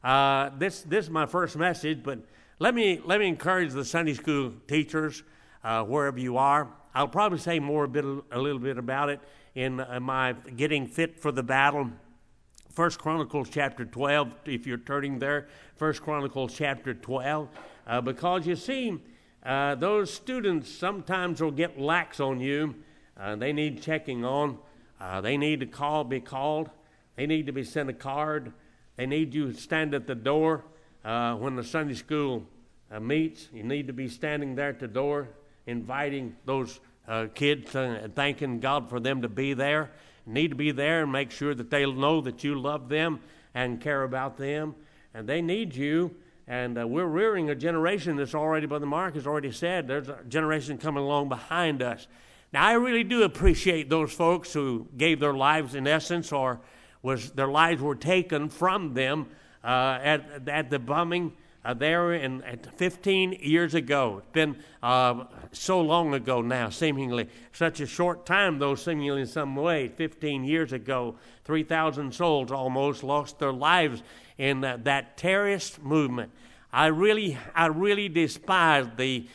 This is my first message, but let me encourage the Sunday school teachers wherever you are. I'll probably say a little bit about it in my getting fit for the battle. 1 Chronicles chapter 12, if you're turning there, 1 Chronicles chapter 12, because you see, those students sometimes will get lax on you. They need checking on. They need to be called. They need to be sent a card. They need you to stand at the door when the Sunday school meets. You need to be standing there at the door, inviting those kids and thanking God for them to be there. You need to be there and make sure that they'll know that you love them and care about them. And they need you. And we're rearing a generation that's already, Brother Mark has already said, there's a generation coming along behind us. Now, I really do appreciate those folks who gave their lives in essence, or their lives were taken from them at the bombing there 15 years ago. It's been so long ago now, seemingly. Such a short time, though, seemingly in some way. 15 years ago, 3,000 souls almost lost their lives in that terrorist movement. I really despise the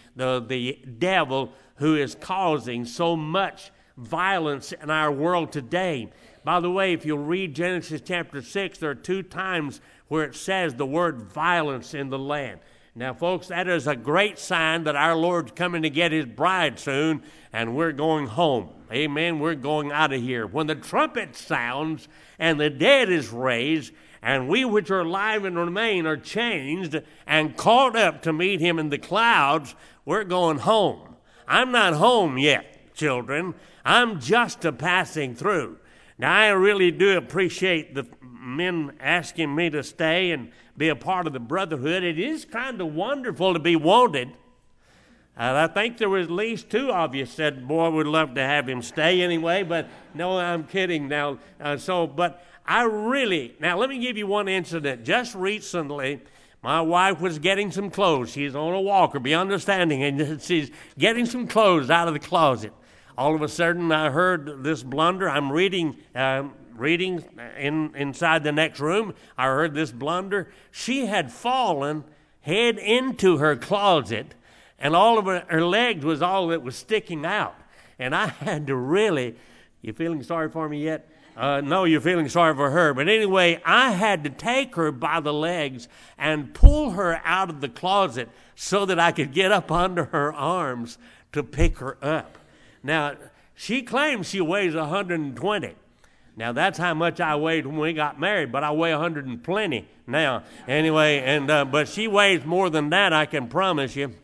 devil who is causing so much violence in our world today. By the way, if you'll read Genesis chapter 6, there are 2 times where it says the word violence in the land. Now, folks, that is a great sign that our Lord's coming to get his bride soon, and we're going home. Amen. We're going out of here. When the trumpet sounds and the dead is raised, and we which are alive and remain are changed and caught up to meet him in the clouds, we're going home. I'm not home yet, children. I'm just a passing through. Now, I really do appreciate the men asking me to stay and be a part of the brotherhood. It is kind of wonderful to be wanted. I think there was at least 2 of you said, boy, we'd love to have him stay anyway, but no, I'm kidding now. But I really, now let me give you one incident. Just recently, my wife was getting some clothes. She's on a walker, be understanding, and she's getting some clothes out of the closet. All of a sudden, I heard this blunder. I'm reading inside the next room. I heard this blunder. She had fallen head into her closet, and all of her legs was all that was sticking out. And I had to really, you feeling sorry for me yet? No, you're feeling sorry for her. But anyway, I had to take her by the legs and pull her out of the closet so that I could get up under her arms to pick her up. Now, she claims she weighs 120. Now, that's how much I weighed when we got married, but I weigh 120 now. Anyway, but she weighs more than that, I can promise you.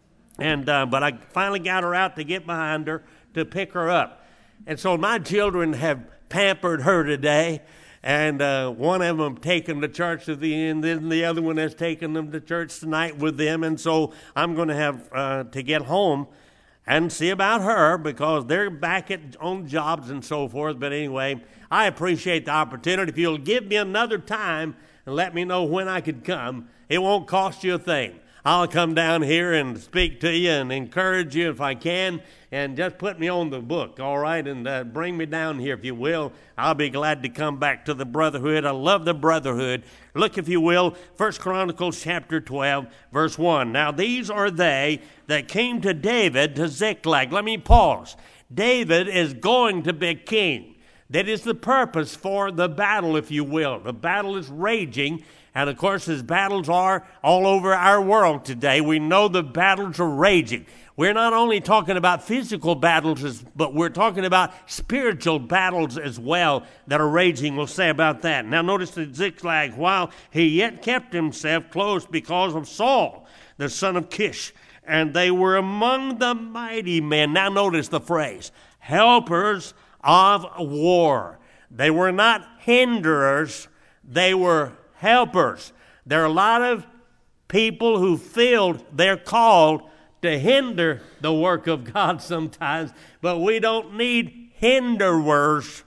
But I finally got her out to get behind her to pick her up. And so my children have pampered her today, and one of them taken to church to the end, and the other one has taken them to church tonight with them. And so I'm going to have to get home and see about her because they're back on jobs and so forth. But anyway, I appreciate the opportunity. If you'll give me another time and let me know when I could come, it won't cost you a thing. I'll come down here and speak to you and encourage you if I can, and just put me on the book, all right, and bring me down here if you will. I'll be glad to come back to the brotherhood. I love the brotherhood. Look, if you will, 1 Chronicles chapter 12, verse 1. Now these are they that came to David to Ziklag. Let me pause. David is going to be king. That is the purpose for the battle, if you will. The battle is raging. And, of course, as battles are all over our world today, we know the battles are raging. We're not only talking about physical battles, but we're talking about spiritual battles as well that are raging. We'll say about that. Now, notice that Ziklag, while he yet kept himself close because of Saul, the son of Kish, and they were among the mighty men. Now, notice the phrase, helpers of war. They were not hinderers, they were helpers. There are a lot of people who feel they're called to hinder the work of God sometimes, but we don't need hinderers.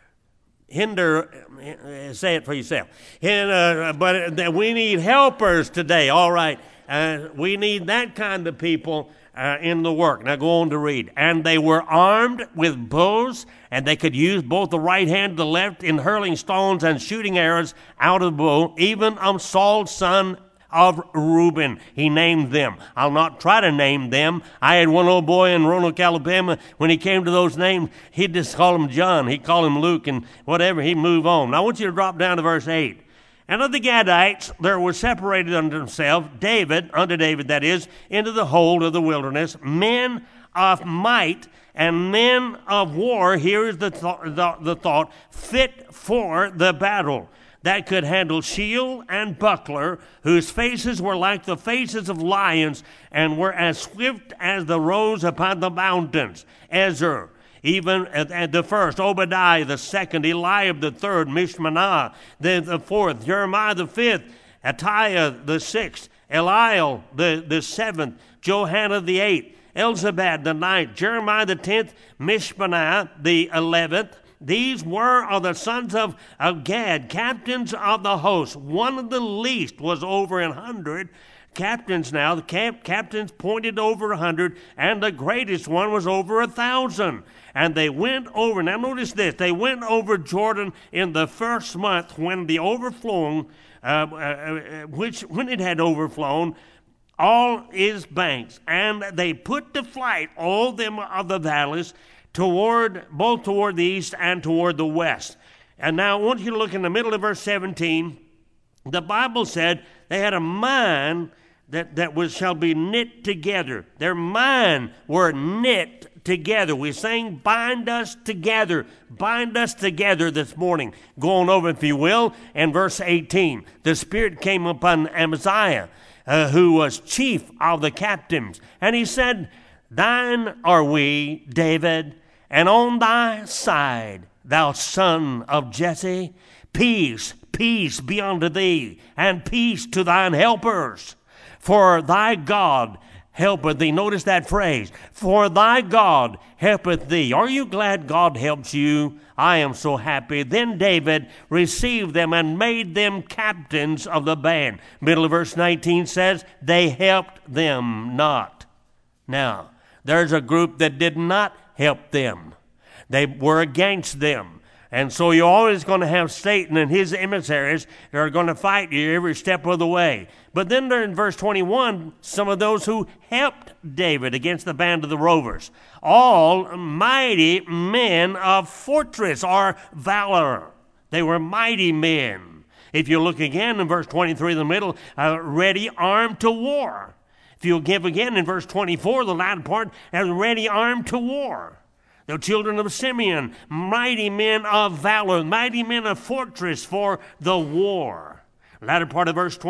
Say it for yourself. But we need helpers today, all right. We need that kind of people in the work. Now go on to read. And they were armed with bows, and they could use both the right hand and the left in hurling stones and shooting arrows out of the bow, even Saul's son of Reuben. He named them. I'll not try to name them. I had one old boy in Roanoke, Alabama. When he came to those names, he'd just call him John. He'd call him Luke and whatever. He'd move on. Now I want you to drop down to verse 8. And of the Gadites there were separated unto himself unto David that is, into the hold of the wilderness, men of might and men of war. Here is the thought, fit for the battle, that could handle shield and buckler, whose faces were like the faces of lions, and were as swift as the roes upon the mountains. Ezer, even at the first, Obadiah the second, Eliab the third, Mishmanah the fourth, Jeremiah the fifth, Attiah the sixth, Eliel the seventh, Johanna the eighth, Elzabad the ninth, Jeremiah the 10th, Mishmanah the 11th. These were of the sons of Gad, captains of the host. One of the least was over 100 captains now. The captains pointed over 100, and the greatest one was over 1,000. And they went over, now notice this, they went over Jordan in the first month when the overflowing, when it had overflown, all its banks. And they put to flight all them of the valleys, both toward the east and toward the west. And now I want you to look in the middle of verse 17. The Bible said they had a mind that shall be knit together. Their mind were knit together. We sang bind us together this morning. Go on over, if you will, in verse 18. The Spirit came upon Amaziah, who was chief of the captains. And he said, Thine are we, David, and on thy side, thou son of Jesse, peace be unto thee, and peace to thine helpers. For thy God helpeth thee. Notice that phrase. For thy God helpeth thee. Are you glad God helps you? I am so happy. Then David received them and made them captains of the band. Middle of verse 19 says, they helped them not. Now, there's a group that did not help them. They were against them. And so you're always going to have Satan and his emissaries that are going to fight you every step of the way. But then there in verse 21, some of those who helped David against the band of the rovers. All mighty men of fortress or valor. They were mighty men. If you look again in verse 23 in the middle, ready armed to war. If you give again in verse 24, the latter part, ready armed to war. The children of Simeon, mighty men of valor, mighty men of fortress for the war. The latter part of verse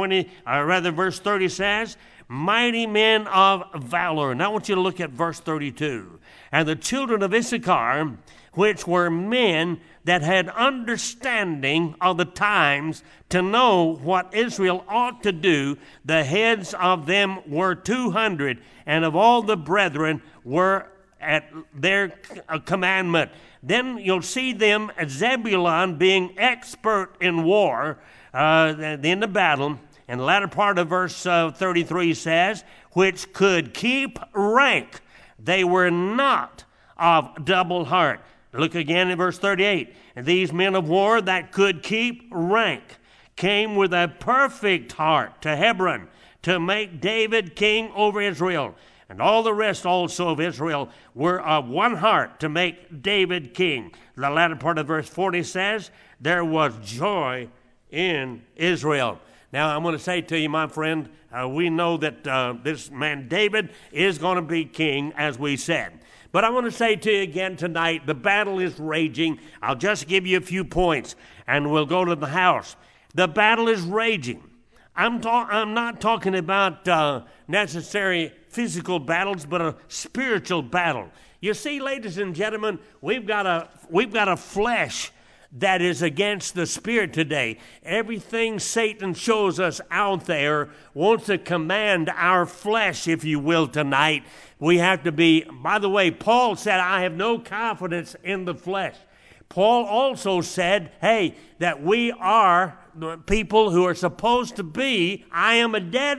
30 says, mighty men of valor. Now I want you to look at verse 32. And the children of Issachar, which were men that had understanding of the times to know what Israel ought to do, the heads of them were 200, and of all the brethren were at their commandment. Then you'll see them, Zebulun, being expert in war, in the battle. And the latter part of verse 33 says, which could keep rank. They were not of double heart. Look again in verse 38. And these men of war that could keep rank came with a perfect heart to Hebron to make David king over Israel. And all the rest also of Israel were of one heart to make David king. The latter part of verse 40 says, there was joy in Israel. Now, I'm going to say to you, my friend, we know that this man David is going to be king, as we said. But I want to say to you again tonight, the battle is raging. I'll just give you a few points, and we'll go to the house. The battle is raging. I'm not talking about necessary physical battles, but a spiritual battle. You see, ladies and gentlemen, we've got a flesh that is against the spirit today. Everything Satan shows us out there wants to command our flesh, if you will, tonight. We have to be, by the way, Paul said, I have no confidence in the flesh. Paul also said, that we are the people who are supposed to be, I am a debtor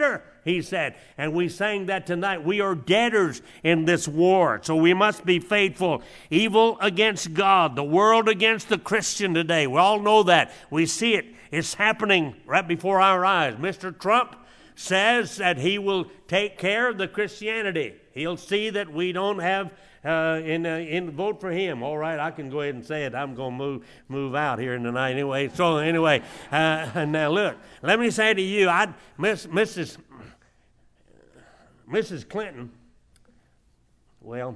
he said. And we sang that tonight. We are debtors in this war, so we must be faithful. Evil against God, the world against the Christian today. We all know that. We see it. It's happening right before our eyes. Mr. Trump says that he will take care of the Christianity. He'll see that we don't have vote for him. All right, I can go ahead and say it. I'm going to move out here in the night anyway. So anyway, now look, let me say to you, Mrs. Clinton, well,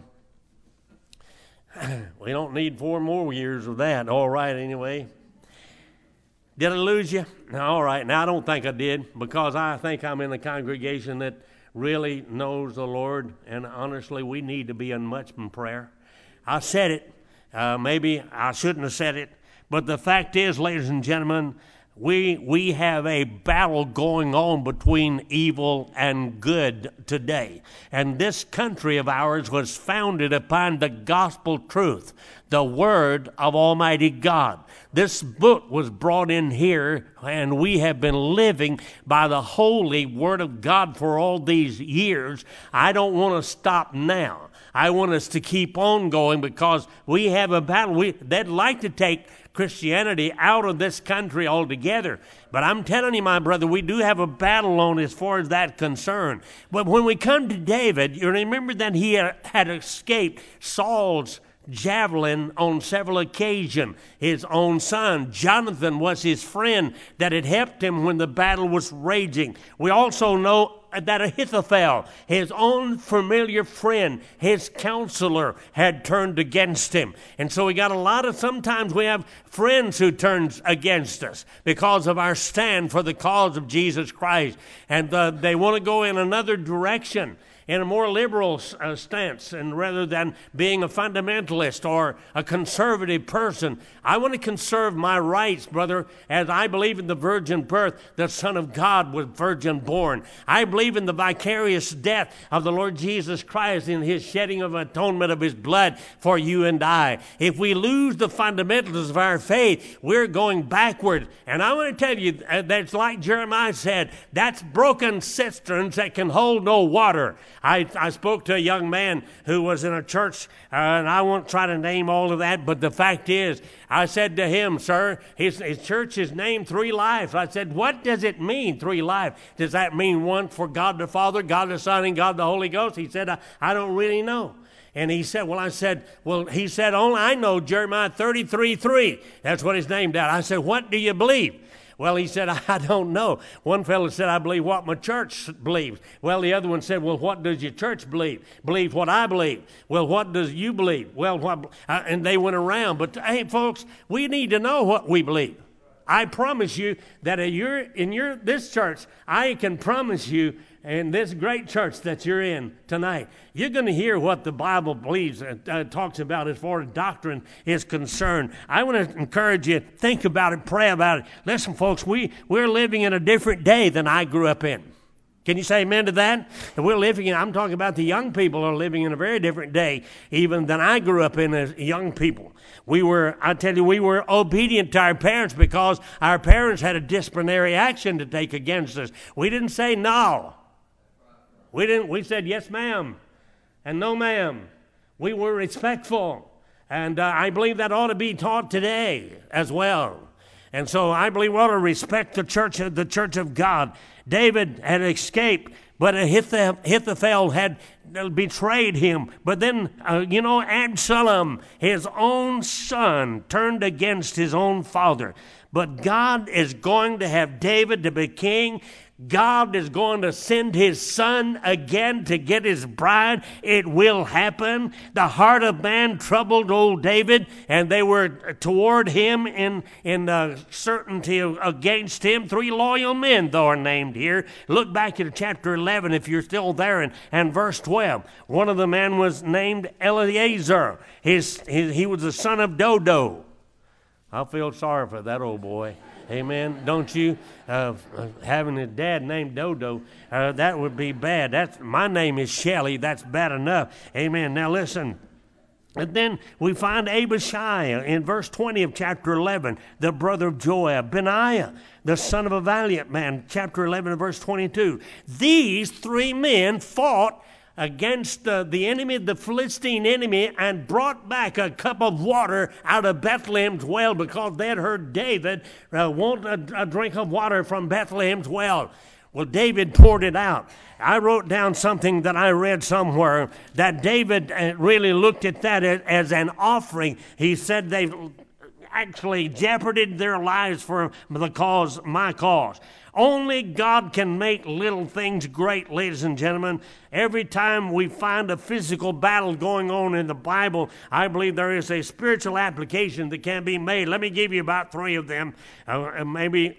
we don't need 4 more years of that. All right, anyway. Did I lose you? All right. Now, I don't think I did, because I think I'm in a congregation that really knows the Lord, and honestly, we need to be in much in prayer. I said it. Maybe I shouldn't have said it, but the fact is, ladies and gentlemen, we have a battle going on between evil and good today. And this country of ours was founded upon the gospel truth, the word of Almighty God. This book was brought in here, and we have been living by the holy word of God for all these years. I don't want to stop now. I want us to keep on going, because we have a battle. They'd like to take Christianity out of this country altogether. But I'm telling you, my brother, we do have a battle on as far as that concerned. But when we come to David, you remember that he had escaped Saul's javelin on several occasions. His own son, Jonathan, was his friend that had helped him when the battle was raging. We also know that Ahithophel, his own familiar friend, his counselor, had turned against him. And so we got sometimes we have friends who turn against us because of our stand for the cause of Jesus Christ. And they want to go in another direction, in a more liberal stance, and rather than being a fundamentalist or a conservative person. I want to conserve my rights, brother, as I believe in the virgin birth. The Son of God was virgin born. I believe in the vicarious death of the Lord Jesus Christ in his shedding of atonement of his blood for you and I. If we lose the fundamentals of our faith, we're going backward. And I want to tell you, that's like Jeremiah said, that's broken cisterns that can hold no water. I spoke to a young man who was in a church, and I won't try to name all of that, but the fact is, I said to him, sir, his church is named Three Lives. I said, what does it mean, Three Lives? Does that mean one for God the Father, God the Son, and God the Holy Ghost? He said, I don't really know. And he said, he said, only I know Jeremiah 33:3. That's what it's named out. I said, what do you believe? Well, he said, I don't know. One fellow said, I believe what my church believes. Well, the other one said, well, what does your church believe? Believe what I believe. Well, what does you believe? Well, and they went around. But, hey, folks, we need to know what we believe. I promise you that in this church, I can promise you, in this great church that you're in tonight, you're going to hear what the Bible believes and talks about as far as doctrine is concerned. I want to encourage you, think about it, pray about it. Listen, folks, we're living in a different day than I grew up in. Can you say amen to that? And I'm talking about the young people are living in a very different day even than I grew up in as young people. We were obedient to our parents because our parents had a disciplinary action to take against us. We didn't say no. We said yes, ma'am, and no, ma'am. We were respectful, and I believe that ought to be taught today as well. And so I believe we ought to respect the church of God. David had escaped, but Ahithophel had betrayed him. But then, Absalom, his own son, turned against his own father. But God is going to have David to be king. God is going to send his son again to get his bride. It will happen. The heart of man troubled old David, and they were toward him in certainty against him. 3 loyal men, though, are named here. Look back at chapter 11 if you're still there, and verse 12. One of the men was named Eleazar. He was the son of Dodo. I feel sorry for that old boy. Amen. Don't you? Having a dad named Dodo, that would be bad. My name is Shelley. That's bad enough. Amen. Now listen. And then we find Abishai in verse 20 of chapter 11, the brother of Joab. Benaiah, the son of a valiant man, chapter 11 and verse 22. These three men fought against the enemy, the Philistine enemy, and brought back a cup of water out of Bethlehem's well because they had heard David want a drink of water from Bethlehem's well. Well, David poured it out. I wrote down something that I read somewhere that David really looked at that as an offering. He said they actually jeopardized their lives for the cause, my cause. Only God can make little things great, ladies and gentlemen. Every time we find a physical battle going on in the Bible, I believe there is a spiritual application that can be made. Let me give you about three of them, and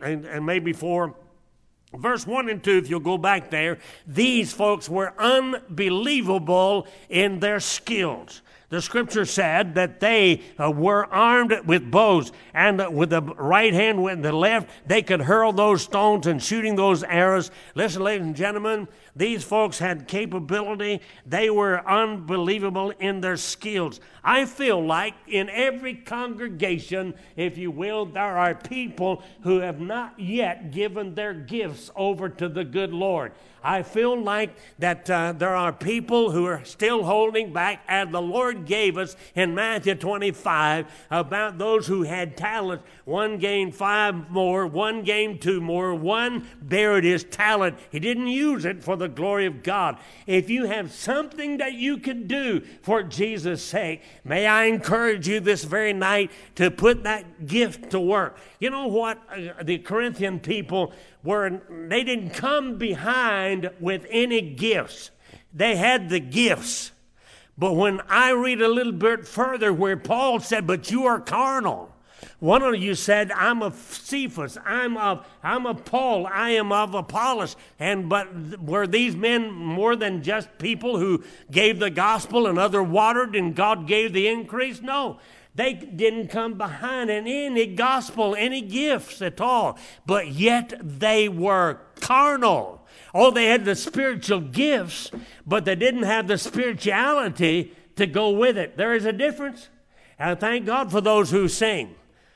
maybe four. Verse 1 and 2, if you'll go back there, these folks were unbelievable in their skills. The scripture said that they were armed with bows, and with the right hand, with the left, they could hurl those stones and shooting those arrows. Listen, ladies and gentlemen, these folks had capability. They were unbelievable in their skills. I feel like in every congregation, if you will, there are people who have not yet given their gifts over to the good Lord. I feel like that there are people who are still holding back, as the Lord gave us in Matthew 25 about those who had talent. One gained 5 more, one gained 2 more, one buried his talent. He didn't use it for the glory of God. If you have something that you can do for Jesus' sake, may I encourage you this very night to put that gift to work. You know what? The Corinthian people they didn't come behind with any gifts. They had the gifts. But when I read a little bit further where Paul said, but you are carnal. One of you said, I'm of Cephas, I'm of Paul, I am of Apollos. But were these men more than just people who gave the gospel and other watered and God gave the increase? No. They didn't come behind in any gospel, any gifts at all. But yet they were carnal. Oh, they had the spiritual gifts, but they didn't have the spirituality to go with it. There is a difference. And thank God for those who sing.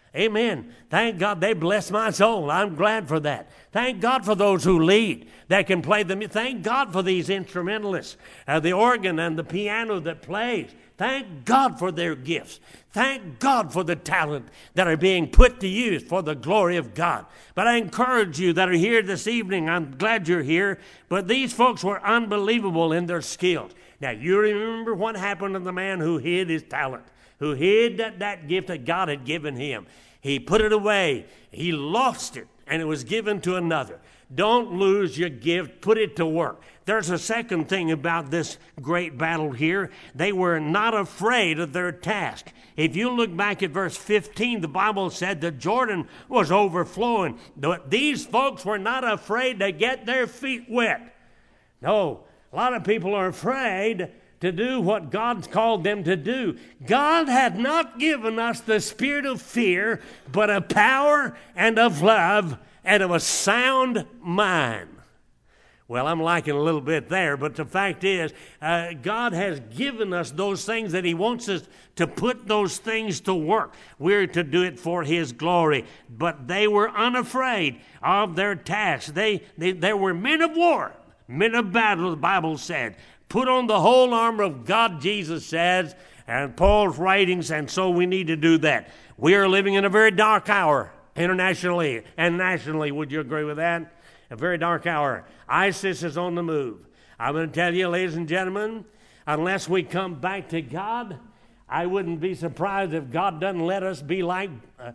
Amen. Thank God they bless my soul. I'm glad for that. Thank God for those who lead, that can play the music. Thank God for these instrumentalists, the organ and the piano that plays. Thank God for their gifts. Thank God for the talent that are being put to use for the glory of God. But I encourage you that are here this evening, I'm glad you're here, but these folks were unbelievable in their skills. Now, you remember what happened to the man who hid his talent, who hid that gift that God had given him. He put it away. He lost it, and it was given to another. Don't lose your gift. Put it to work. There's a second thing about this great battle here. They were not afraid of their task. If you look back at verse 15, the Bible said the Jordan was overflowing. But these folks were not afraid to get their feet wet. No, a lot of people are afraid to do what God's called them to do. God had not given us the spirit of fear, but of power and of love and of a sound mind. Well, I'm liking a little bit there, but the fact is, God has given us those things that He wants us to put those things to work. We're to do it for His glory. But they were unafraid of their task. They were men of war, men of battle, the Bible said. Put on the whole armor of God, Jesus says, and Paul's writings, and so we need to do that. We are living in a very dark hour, internationally and nationally. Would you agree with that? A very dark hour. ISIS is on the move. I'm going to tell you, ladies and gentlemen, unless we come back to God, I wouldn't be surprised if God doesn't let us be like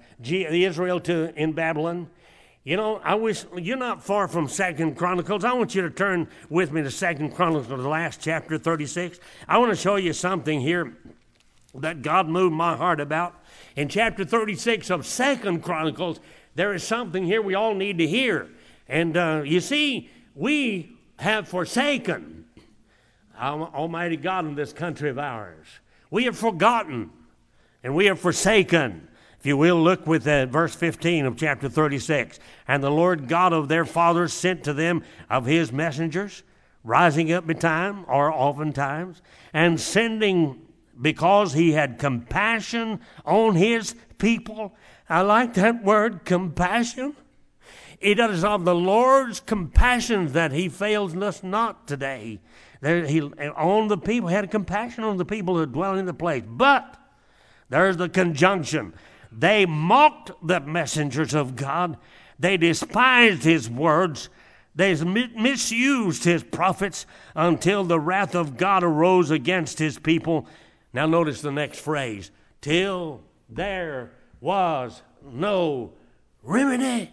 Israel in Babylon. You know, I wish you're not far from 2 Chronicles. I want you to turn with me to 2 Chronicles, the last chapter, 36. I want to show you something here that God moved my heart about. In chapter 36 of 2 Chronicles, there is something here we all need to hear. And you see, we have forsaken Almighty God in this country of ours. We have forgotten and we have forsaken. If you will, look with verse 15 of chapter 36. And the Lord God of their fathers sent to them of His messengers, rising up betime or oftentimes, and sending because he had compassion on his people. I like that word, compassion. It is of the Lord's compassion that he fails us not today. He had compassion on the people who dwell in the place. But there's the conjunction. They mocked the messengers of God. They despised his words. They misused his prophets until the wrath of God arose against his people. Now notice the next phrase. Till there was no remedy.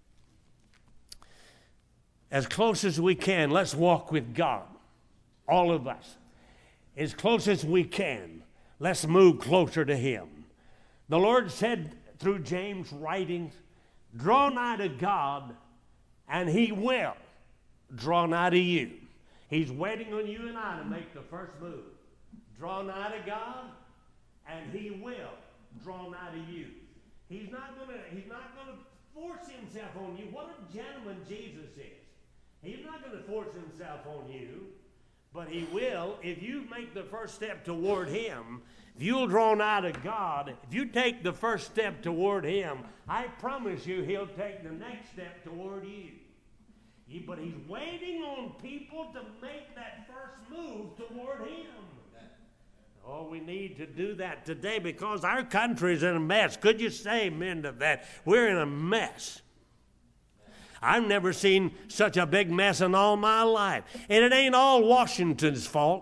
As close as we can, let's walk with God. All of us. As close as we can, let's move closer to him. The Lord said through James' writings, draw nigh to God, and he will draw nigh to you. He's waiting on you and I to make the first move. Draw nigh to God, and he will draw nigh to you. He's not going to force himself on you. What a gentleman Jesus is. He's not going to force himself on you, but he will if you make the first step toward him. If you'll draw nigh to God, if you take the first step toward him, I promise you he'll take the next step toward you. But he's waiting on people to make that first move toward him. Oh, we need to do that today because our country is in a mess. Could you say amen to that? We're in a mess. I've never seen such a big mess in all my life. And it ain't all Washington's fault.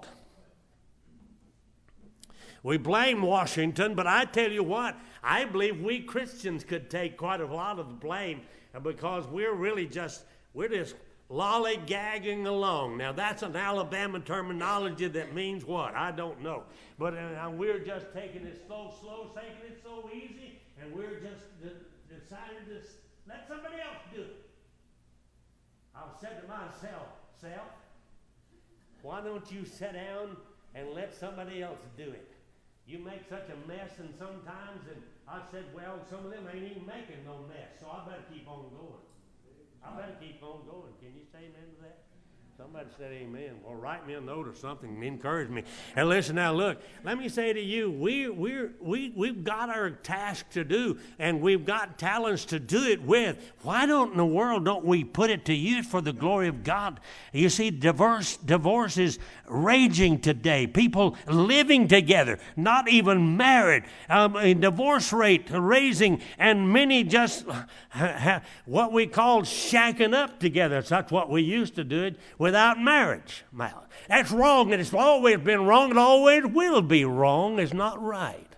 We blame Washington, but I tell you what, I believe we Christians could take quite a lot of the blame because we're just lollygagging along. Now, that's an Alabama terminology that means what? I don't know. But we're just taking it slow, taking it so easy, and we're just deciding to let somebody else do it. I've said to myself, why don't you sit down and let somebody else do it? You make such a mess, and sometimes, and I said, well, some of them ain't even making no mess, so I better keep on going. Can you say amen to that? Somebody said amen. Well, write me a note or something. Encourage me. And listen now, look. Let me say to you, we've got our task to do, and we've got talents to do it with. Why in the world don't we put it to use for the glory of God? You see, divorce is raging today. People living together, not even married. A divorce rate raising, and many just what we call shacking up together. That's what we used to do it without marriage. That's wrong, and it's always been wrong, and always will be wrong. It's not right.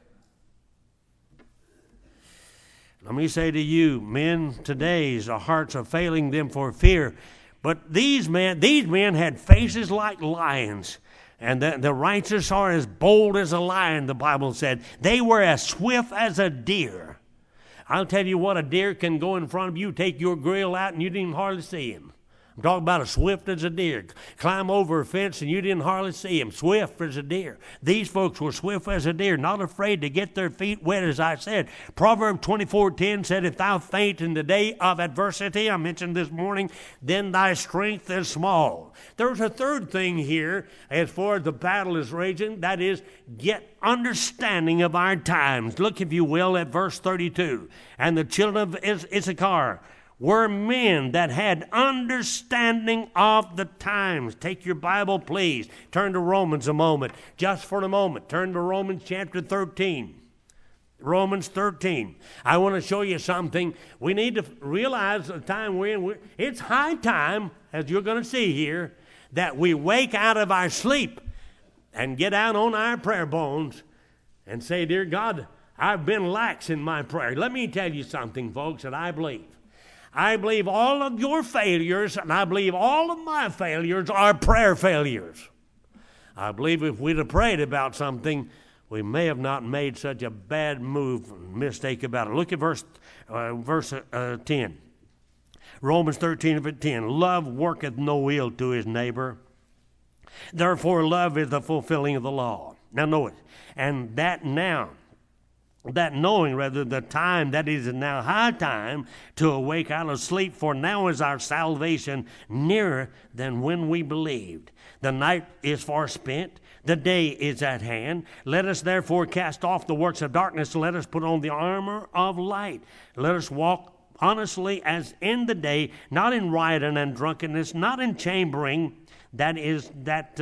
Let me say to you, men today's hearts are failing them for fear. But these men had faces like lions, and the righteous are as bold as a lion, the Bible said. They were as swift as a deer. I'll tell you what, a deer can go in front of you, take your grill out, and you didn't hardly see him. I'm talking about as swift as a deer. Climb over a fence and you didn't hardly see him. Swift as a deer. These folks were swift as a deer, not afraid to get their feet wet, as I said. Proverbs 24:10 said, if thou faint in the day of adversity, I mentioned this morning, then thy strength is small. There's a third thing here as far as the battle is raging. That is, get understanding of our times. Look, if you will, at verse 32. And the children of Issachar were men that had understanding of the times. Take your Bible, please. Turn to Romans a moment. Just for a moment. Turn to Romans chapter 13. Romans 13. I want to show you something. We need to realize the time we're in. It's high time, as you're going to see here, that we wake out of our sleep and get out on our prayer bones and say, dear God, I've been lax in my prayer. Let me tell you something, folks, that I believe. I believe all of your failures, and I believe all of my failures are prayer failures. I believe if we'd have prayed about something, we may have not made such a bad mistake about it. Look at verse 10. Romans 13:10. Love worketh no ill to his neighbor. Therefore, love is the fulfilling of the law. Now, notice, and that now that knowing rather the time that is now high time to awake out of sleep, for now is our salvation nearer than when we believed. The night is far spent, the day is at hand. Let us therefore cast off the works of darkness, let us put on the armor of light. Let us walk honestly as in the day, not in rioting and drunkenness, not in chambering, that is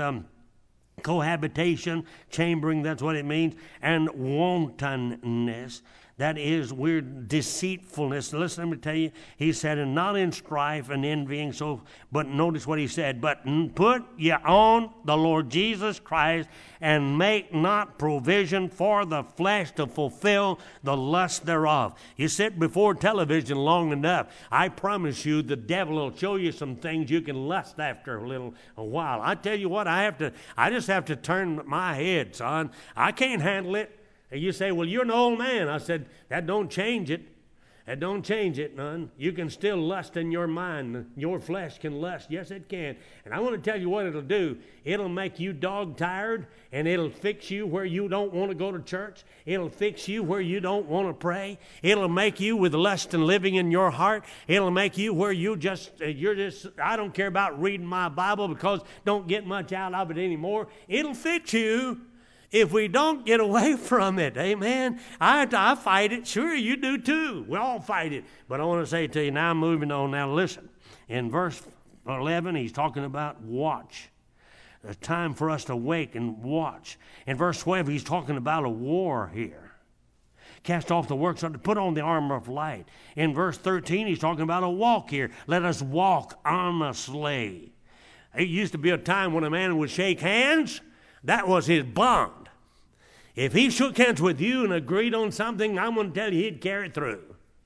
cohabitation, chambering, that's what it means, and wantonness, that is weird deceitfulness. Listen, let me tell you, he said, and not in strife and envying, but notice what he said, but put ye on the Lord Jesus Christ, and make not provision for the flesh to fulfill the lust thereof. You sit before television long enough, I promise you the devil will show you some things you can lust after a while. I tell you what, I just have to turn my head, son. I can't handle it. And you say, well, you're an old man. I said, that don't change it. That don't change it, none. You can still lust in your mind. Your flesh can lust. Yes, it can. And I want to tell you what it'll do. It'll make you dog tired, and it'll fix you where you don't want to go to church. It'll fix you where you don't want to pray. It'll make you with lust and living in your heart. It'll make you where you're just, I don't care about reading my Bible because don't get much out of it anymore. It'll fix you if we don't get away from it. Amen. I fight it. Sure, you do too. We all fight it. But I want to say to you now, moving on. Now listen. In verse 11, he's talking about watch. It's time for us to wake and watch. In verse 12, he's talking about a war here. Cast off the works, put on the armor of light. In verse 13, he's talking about a walk here. Let us walk honestly. It used to be a time when a man would shake hands. That was his bond. If he shook hands with you and agreed on something, I'm going to tell you he'd carry it through.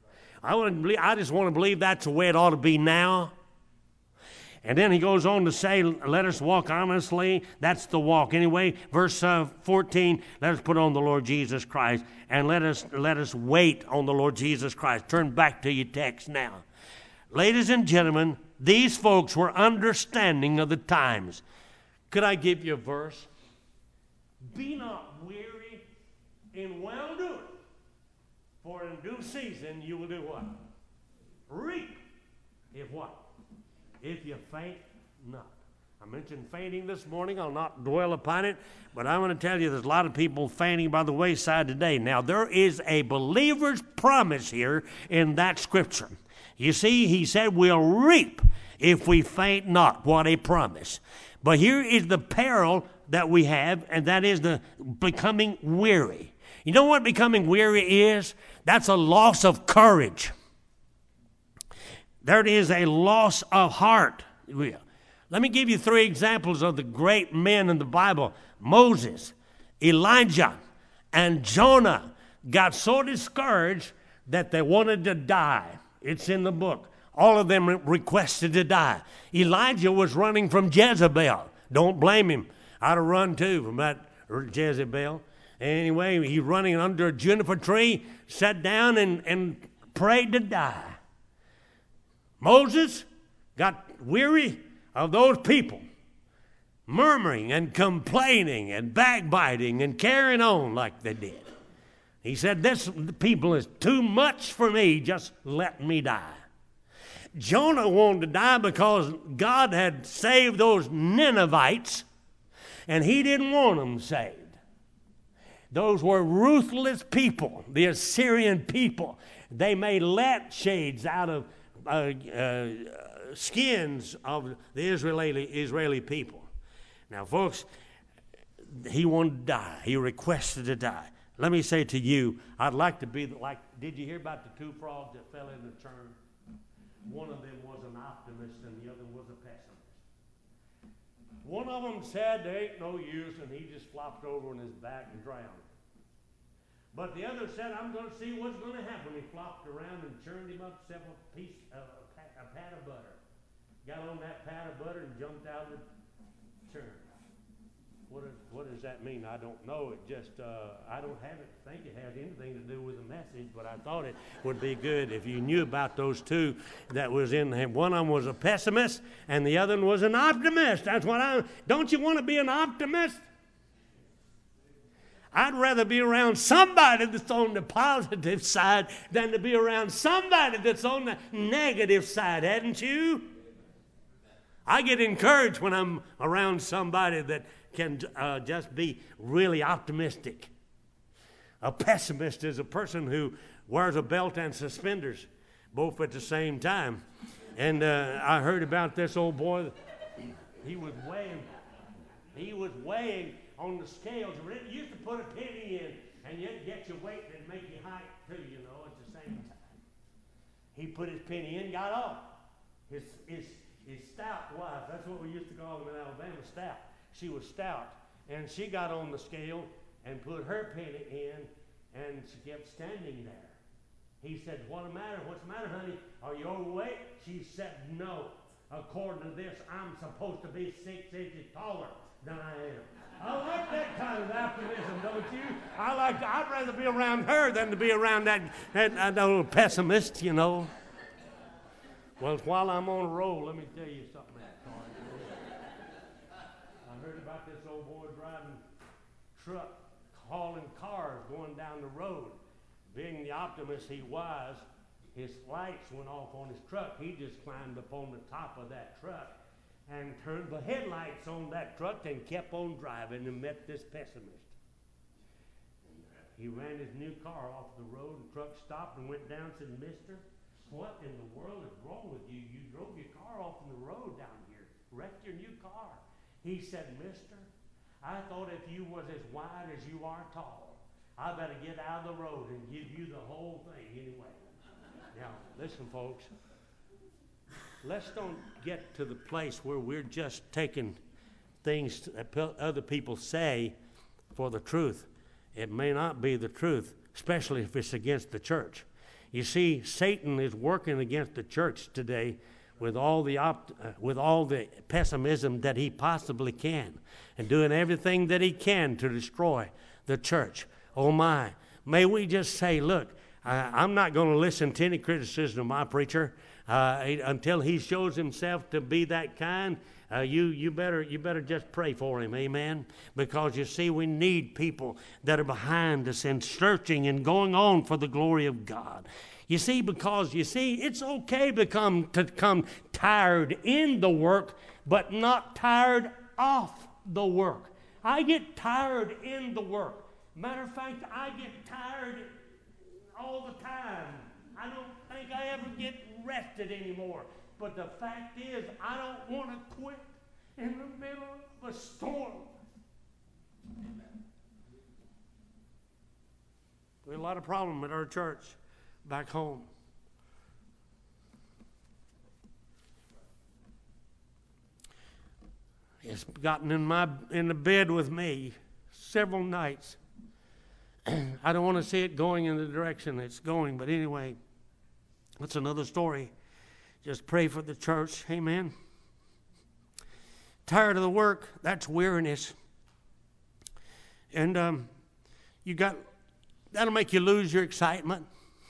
I just want to believe that's the way it ought to be now. And then he goes on to say, let us walk honestly. That's the walk. Anyway, verse 14, let us put on the Lord Jesus Christ, and let us wait on the Lord Jesus Christ. Turn back to your text now. Ladies and gentlemen, these folks were understanding of the times. Could I give you a verse? Be not weary in well-doing, for in due season you will do what? Reap. If what? If you faint not. I mentioned fainting this morning. I'll not dwell upon it, but I want to tell you there's a lot of people fainting by the wayside today. Now, there is a believer's promise here in that scripture. You see, he said we'll reap if we faint not. What a promise. But here is the peril that we have, and that is the becoming weary. You know what becoming weary is? That's a loss of courage. There is a loss of heart. Let me give you 3 examples of the great men in the Bible. Moses, Elijah, and Jonah got so discouraged that they wanted to die. It's in the book. All of them requested to die. Elijah was running from Jezebel. Don't blame him. I'd have run too from that Jezebel. Anyway, he's running under a juniper tree, sat down and prayed to die. Moses got weary of those people murmuring and complaining and backbiting and carrying on like they did. He said, this people is too much for me, just let me die. Jonah wanted to die because God had saved those Ninevites, and he didn't want them saved. Those were ruthless people, the Assyrian people. They made lampshades out of skins of the Israeli people. Now, folks, he wanted to die. He requested to die. Let me say to you, I'd like to be like, did you hear about the 2 frogs that fell in the churn? One of them was an optimist and the other was a pessimist. One of them said there ain't no use, and he just flopped over on his back and drowned. But the other said, I'm going to see what's going to happen. He flopped around and churned him up several pieces of a pat of butter. Got on that pat of butter and jumped out of the churn. What does that mean? I don't know. It just, I don't think it has anything to do with the message, but I thought it would be good if you knew about those 2 that was in him. One of them was a pessimist, and the other one was an optimist. That's what don't you want to be an optimist? I'd rather be around somebody that's on the positive side than to be around somebody that's on the negative side, hadn't you? I get encouraged when I'm around somebody that can just be really optimistic. A pessimist is a person who wears a belt and suspenders, both at the same time. And I heard about this old boy. He was weighing on the scales. It used to put a penny in and yet get your weight and make you hike too, at the same time. He put his penny in, got off. His stout wife, that's what we used to call them in Alabama, stout. She was stout. And she got on the scale and put her penny in, and she kept standing there. He said, What's the matter, honey? Are you overweight? She said, no. According to this, I'm supposed to be 6 inches taller than I am. I like that kind of optimism, don't you? I'd rather be around her than to be around that little pessimist, Well, while I'm on a roll, let me tell you something. I heard about this old boy driving truck, hauling cars, going down the road. Being the optimist he was, his lights went off on his truck. He just climbed up on the top of that truck and turned the headlights on that truck and kept on driving and met this pessimist. He ran his new car off the road, and the truck stopped and went down and said, Mister, what in the world is wrong with you? You drove your car off the road down here, wrecked your new car. He said, Mister, I thought if you was as wide as you are tall, I better get out of the road and give you the whole thing anyway. Now, listen, folks. Let's don't get to the place where we're just taking things that other people say for the truth. It may not be the truth, especially if it's against the church. You see, Satan is working against the church today with all the pessimism that he possibly can, and doing everything that he can to destroy the church. Oh my, may we just say, look, I'm not going to listen to any criticism of my preacher until he shows himself to be that kind. You better just pray for him, amen? Because you see, we need people that are behind us and searching and going on for the glory of God. You see, because it's okay to come tired in the work, but not tired off the work. I get tired in the work. Matter of fact, I get tired all the time. I don't think I ever get rested anymore. But the fact is, I don't want to quit in the middle of a storm. Amen. We have a lot of problem at our church back home. It's gotten in the bed with me several nights. I don't want to see it going in the direction it's going, but anyway, that's another story. Just pray for the church, amen. Tired of the work, that's weariness. And that'll make you lose your excitement.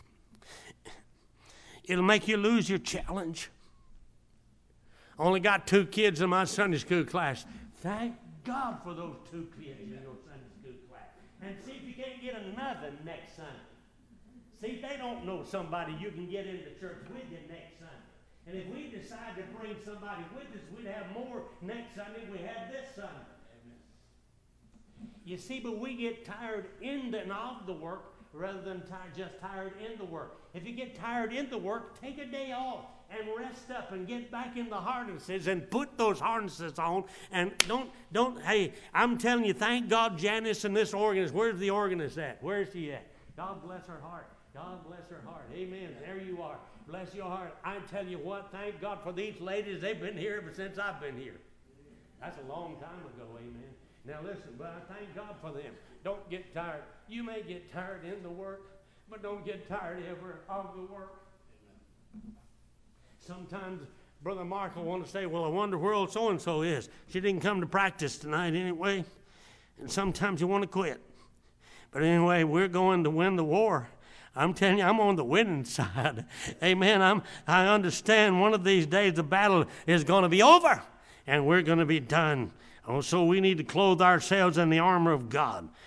It'll make you lose your challenge. I only got 2 kids in my Sunday school class. Thank God for those 2 kids in your Sunday school class. And see if you can't get another next Sunday. See if they don't know somebody you can get into church with you next Sunday. And if we decide to bring somebody with us, we'd have more next Sunday than we had this Sunday. Amen. You see, but we get tired in and of the work rather than just tired in the work. If you get tired in the work, take a day off and rest up and get back in the harnesses and put those harnesses on. And hey, I'm telling you, thank God Janice and this organist, where's the organist at? Where's she at? God bless her heart. God bless her heart. Amen. There you are. Bless your heart. I tell you what, thank God for these ladies. They've been here ever since I've been here. That's a long time ago, amen. Now listen, but I thank God for them. Don't get tired. You may get tired in the work, but don't get tired ever of the work. Amen. Sometimes Brother Mark will want to say, well, I wonder where old so-and-so is. She didn't come to practice tonight anyway. And sometimes you want to quit. But anyway, we're going to win the war. I'm telling you, I'm on the winning side. Amen. I understand one of these days the battle is going to be over and we're going to be done. Oh, so we need to clothe ourselves in the armor of God.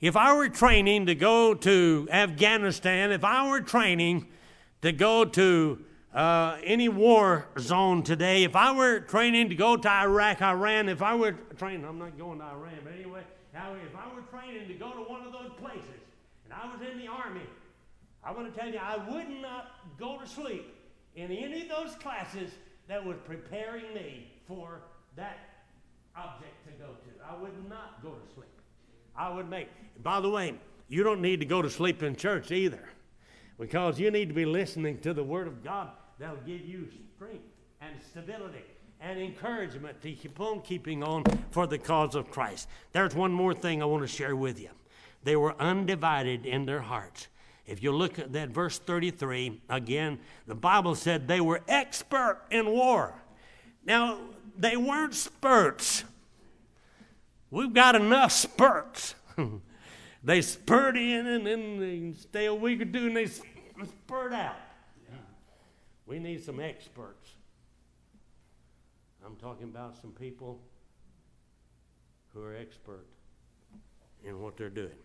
If I were training to go to Afghanistan, if I were training to go to any war zone today, if I were training to go to Iraq, Iran, if I were training, I'm not going to Iran, but anyway, if I were training to go to one of those places, and I was in the Army, I want to tell you, I would not go to sleep in any of those classes that was preparing me for that object to go to. I would not go to sleep. I would make. By the way, you don't need to go to sleep in church either, because you need to be listening to the Word of God that'll give you strength and stability and encouragement to keep on keeping on for the cause of Christ. There's one more thing I want to share with you. They were undivided in their hearts. If you look at that verse 33, again, the Bible said they were expert in war. Now, they weren't spurts. We've got enough spurts. They spurt in and then they stay a week or two and they spurt out. We need some experts. I'm talking about some people who are expert in what they're doing.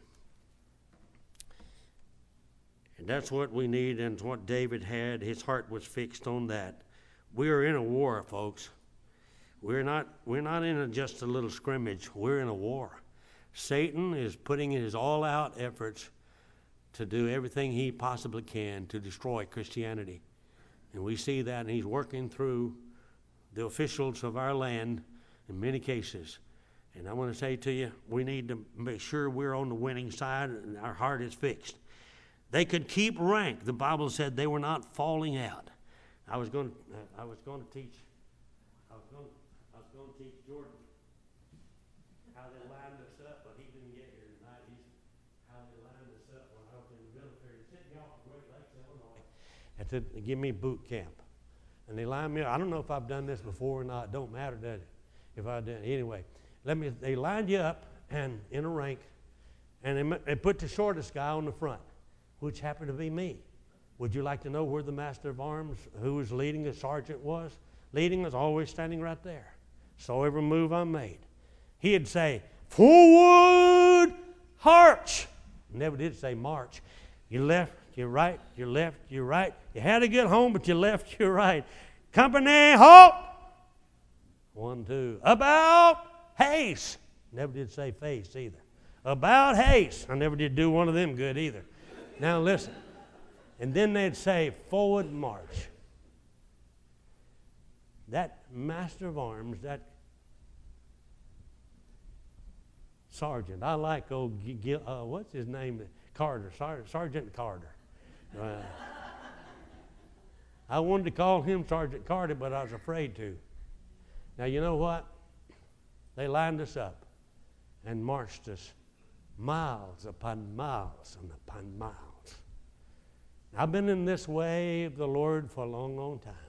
And that's what we need, and what David had. His heart was fixed on that. We are in a war, folks. We're not in just a little scrimmage. We're in a war. Satan is putting in his all-out efforts to do everything he possibly can to destroy Christianity. And we see that, and he's working through the officials of our land in many cases. And I want to say to you, we need to make sure we're on the winning side and our heart is fixed. They could keep rank. The Bible said they were not falling out. I was going to teach Jordan how they lined us up, but he didn't get here tonight. How they lined us up when I was in the military. Sent me off to Great Lakes, Illinois. And said, give me boot camp. And they lined me up. I don't know if I've done this before or not. It don't matter, does it? If I did. Anyway, they lined you up and in a rank, and they put the shortest guy on the front, which happened to be me. Would you like to know where the master of arms, who was leading, the sergeant was? Leading was always standing right there. Saw every move I made. He'd say, forward, march. Never did say march. You left, you right, you left, you right. You had to get home, but you left, you right. Company, halt. 1, 2. About haste. Never did say face either. About haste. I never did do one of them good either. Now listen. And then they'd say, forward march. That master of arms, that sergeant, I like old, what's his name? Carter, Sergeant Carter. I wanted to call him Sergeant Carter, but I was afraid to. Now, you know what? They lined us up and marched us miles upon miles and upon miles. I've been in this way of the Lord for a long, long time.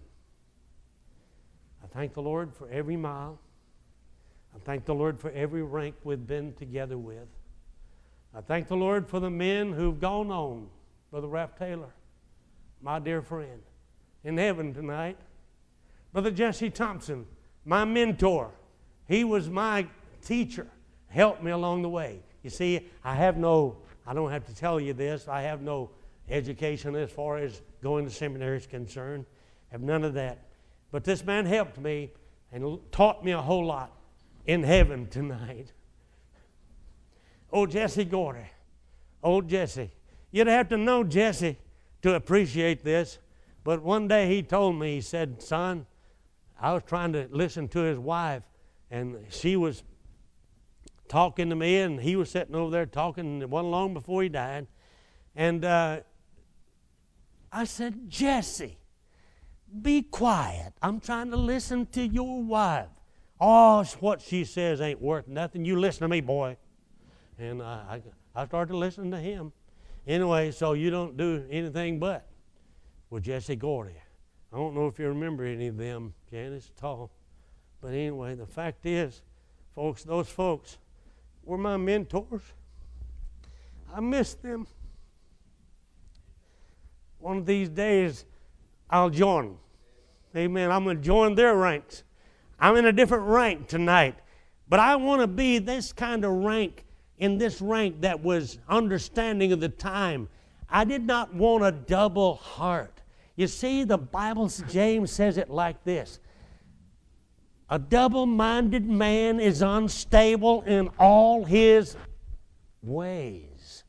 I thank the Lord for every mile. I thank the Lord for every rank we've been together with. I thank the Lord for the men who've gone on. Brother Ralph Taylor, my dear friend, in heaven tonight. Brother Jesse Thompson, my mentor. He was my teacher, helped me along the way. You see, I don't have to tell you this, I have no education as far as going to seminary is concerned. I have none of that. But this man helped me and taught me a whole lot in heaven tonight. Old Jesse Gordy. Old Jesse. You'd have to know Jesse to appreciate this. But one day he told me, he said, son, I was trying to listen to his wife, and she was talking to me, and he was sitting over there talking. It wasn't long before he died. And I said, Jesse, be quiet. I'm trying to listen to your wife. Oh, what she says ain't worth nothing. You listen to me, boy. And I started listening to him. Anyway, so you don't do anything but with Jesse Gordy. I don't know if you remember any of them, Janice, tall. But anyway, the fact is, folks, those folks were my mentors. I miss them. One of these days, I'll join them. Amen. I'm going to join their ranks. I'm in a different rank tonight. But I want to be this kind of rank in this rank that was understanding of the time. I did not want a double heart. You see, the Bible, James says it like this. A double-minded man is unstable in all his ways.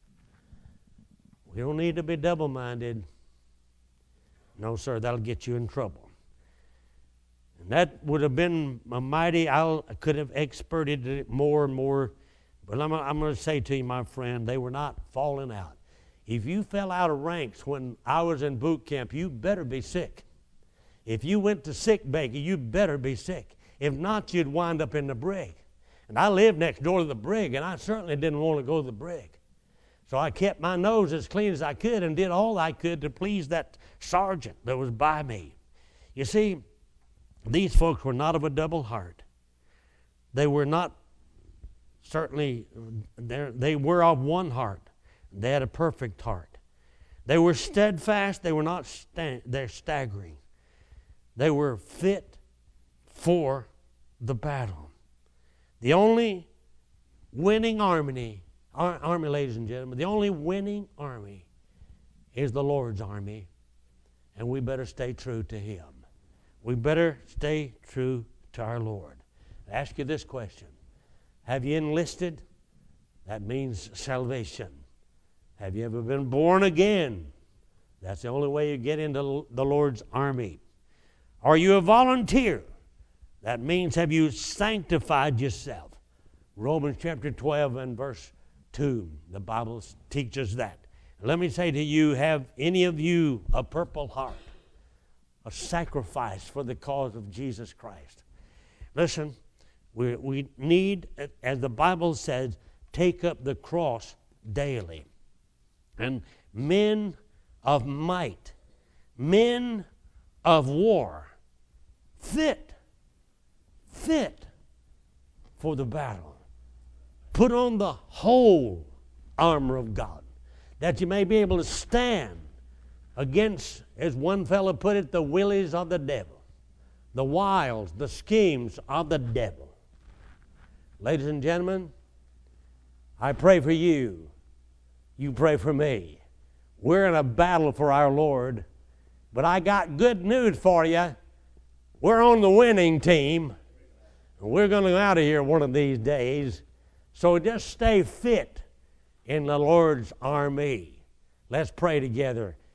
We don't need to be double-minded. No, sir, that'll get you in trouble. And that would have been a mighty, I could have experted it more and more. But I'm going to say to you, my friend, they were not falling out. If you fell out of ranks when I was in boot camp, you better be sick. If you went to sick bay, you better be sick. If not, you'd wind up in the brig. And I lived next door to the brig, and I certainly didn't want to go to the brig. So I kept my nose as clean as I could and did all I could to please that sergeant that was by me. You see, these folks were not of a double heart. They were not, certainly, they were of one heart. They had a perfect heart. They were steadfast. They were not they're staggering. They were fit for the battle. The only winning army, ladies and gentlemen, the only winning army is the Lord's army, and we better stay true to Him. We better stay true to our Lord. I ask you this question. Have you enlisted? That means salvation. Have you ever been born again? That's the only way you get into the Lord's army. Are you a volunteer? That means have you sanctified yourself? Romans chapter 12 and verse 2, the Bible teaches that. Let me say to you, have any of you a purple heart? A sacrifice for the cause of Jesus Christ. Listen, we need, as the Bible says, take up the cross daily. And men of might, men of war, fit for the battle. Put on the whole armor of God, that you may be able to stand against, as one fellow put it, the willies of the devil, the wiles, the schemes of the devil. Ladies and gentlemen, I pray for you. You pray for me. We're in a battle for our Lord, but I got good news for you. We're on the winning team. We're going to go out of here one of these days. So just stay fit in the Lord's army. Let's pray together.